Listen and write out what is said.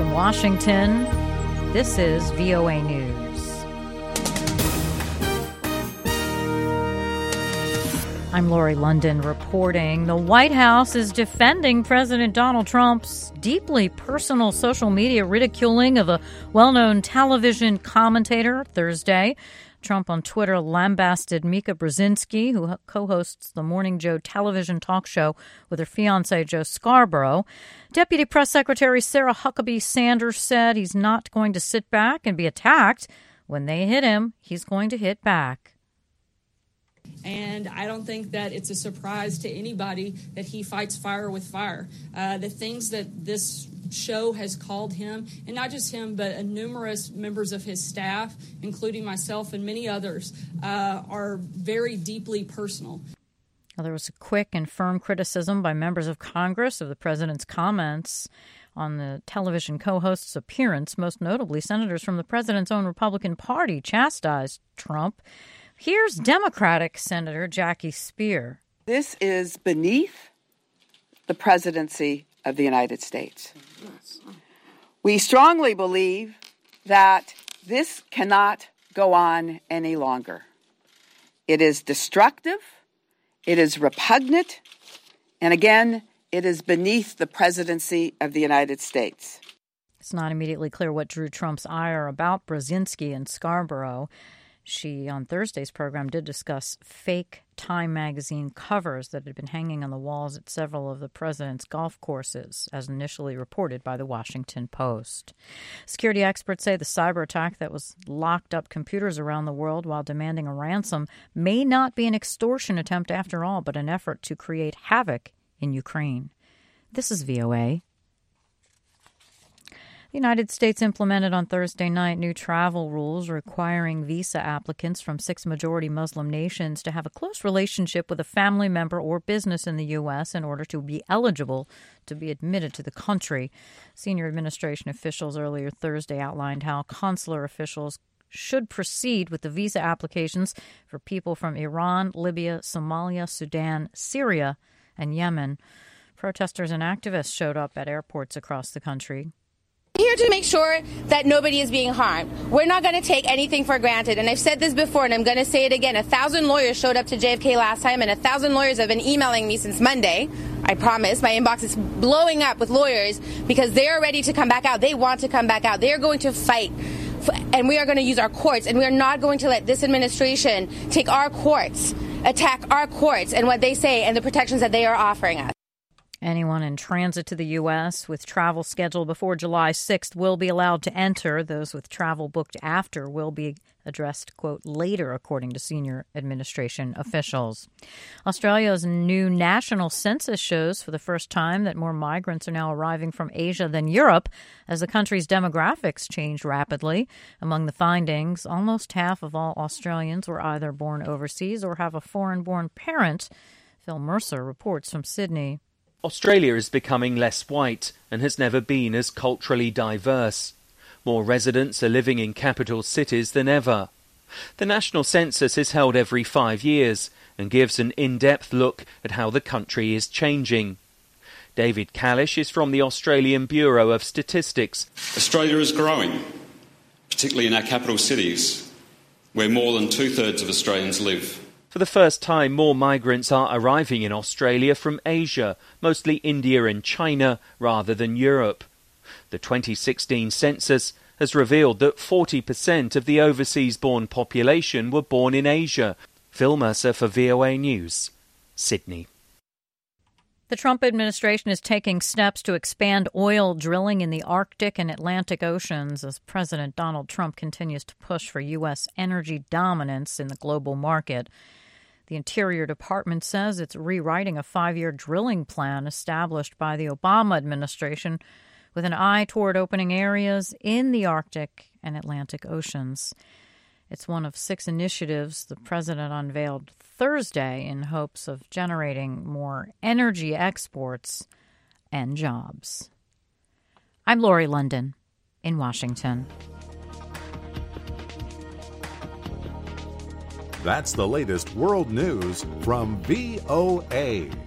From Washington, this is VOA News. I'm Lori London reporting. The White House is defending President Donald Trump's deeply personal social media ridiculing of a well-known television commentator Thursday. Trump on Twitter lambasted Mika Brzezinski, who co-hosts the Morning Joe television talk show with her fiancé, Joe Scarborough. Deputy Press Secretary Sarah Huckabee Sanders said he's not going to sit back and be attacked. When they hit him, he's going to hit back. And I don't think that it's a surprise to anybody that he fights fire with fire. The things that this show has called him, and not just him, but numerous members of his staff, including myself and many others, are very deeply personal. Well, there was a quick and firm criticism by members of Congress of the president's comments on the television co-host's appearance. Most notably, senators from the president's own Republican Party chastised Trump. Here's Democratic Senator Jackie Speier. This is beneath the presidency of the United States. We strongly believe that this cannot go on any longer. It is destructive, it is repugnant, and again, it is beneath the presidency of the United States. It's not immediately clear what drew Trump's ire about Brzezinski and Scarborough. She, on Thursday's program, did discuss fake Time magazine covers that had been hanging on the walls at several of the president's golf courses, as initially reported by the Washington Post. Security experts say the cyber attack that was locked up computers around the world while demanding a ransom may not be an extortion attempt after all, but an effort to create havoc in Ukraine. This is VOA. The United States implemented on Thursday night new travel rules requiring visa applicants from 6 majority Muslim nations to have a close relationship with a family member or business in the U.S. in order to be eligible to be admitted to the country. Senior administration officials earlier Thursday outlined how consular officials should proceed with the visa applications for people from Iran, Libya, Somalia, Sudan, Syria, and Yemen. Protesters and activists showed up at airports across the country. Here to make sure that nobody is being harmed. We're not going to take anything for granted. And I've said this before, and I'm going to say it again. 1,000 lawyers showed up to JFK last time, and 1,000 lawyers have been emailing me since Monday. I promise. My inbox is blowing up with lawyers because they are ready to come back out. They want to come back out. They are going to fight. And we are going to use our courts. And we are not going to let this administration take our courts, attack our courts and what they say and the protections that they are offering us. Anyone in transit to the U.S. with travel scheduled before July 6th will be allowed to enter. Those with travel booked after will be addressed, quote, later, according to senior administration officials. Australia's new national census shows for the first time that more migrants are now arriving from Asia than Europe as the country's demographics change rapidly. Among the findings, almost half of all Australians were either born overseas or have a foreign-born parent. Phil Mercer reports from Sydney. Australia is becoming less white and has never been as culturally diverse. More residents are living in capital cities than ever. The national census is held every 5 years and gives an in-depth look at how the country is changing. David Kalish is from the Australian Bureau of Statistics. Australia is growing, particularly in our capital cities, where more than 2/3 of Australians live. For the first time, more migrants are arriving in Australia from Asia, mostly India and China, rather than Europe. The 2016 census has revealed that 40% of the overseas-born population were born in Asia. Phil Mercer for VOA News, Sydney. The Trump administration is taking steps to expand oil drilling in the Arctic and Atlantic Oceans as President Donald Trump continues to push for U.S. energy dominance in the global market. The Interior Department says it's rewriting a 5-year drilling plan established by the Obama administration with an eye toward opening areas in the Arctic and Atlantic Oceans. It's one of 6 initiatives the president unveiled Thursday in hopes of generating more energy exports and jobs. I'm Lori London in Washington. That's the latest world news from VOA.